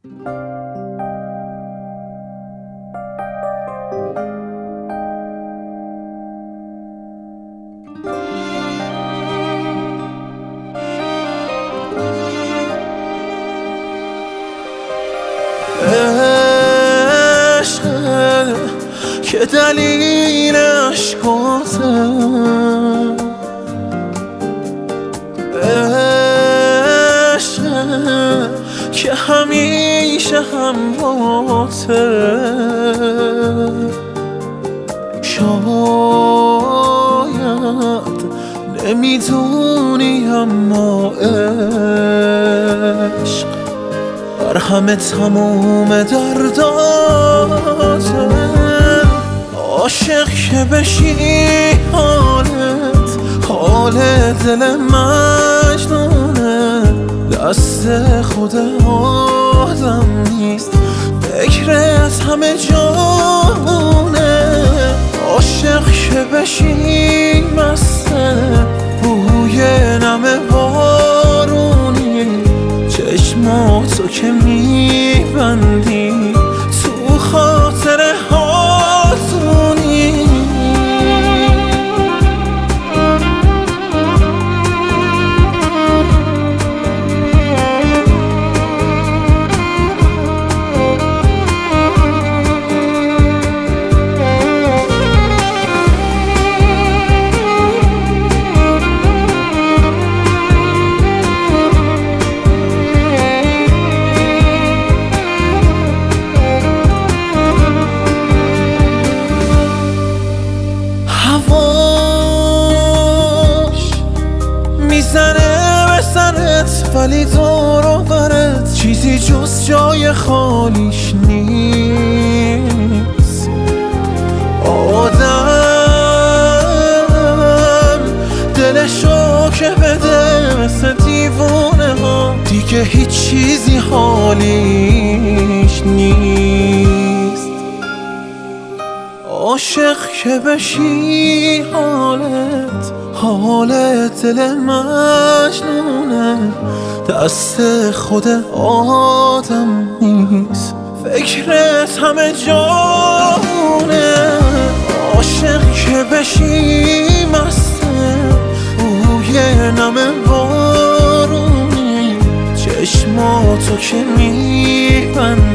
عشقه که دلیل عشقاته، عشقه که همیشه همراهته. شاید نمیدونی اما عشق بر همه تموم درداته. عاشق که بشی حال دل مجنونه، دست خود آدم نیست، فکرت همه جاونه. عاشق که بشی مسته بوی نم بارونی، چشماتو که میبندی تو خاطر هاتونی. میزنه به سرت ولی دور و برت چیزی جز جای خالیش نیست. آدم دلشو که بده مثل دیوونه ها، دیگه هیچ چیزی حالیش نیست. عاشق که بشی حال دل مجنونه، دست خود آدم نیست، فکرت همه جاونه. عاشق که بشی مسته بوی نم بارونی، چشماتو که میبندی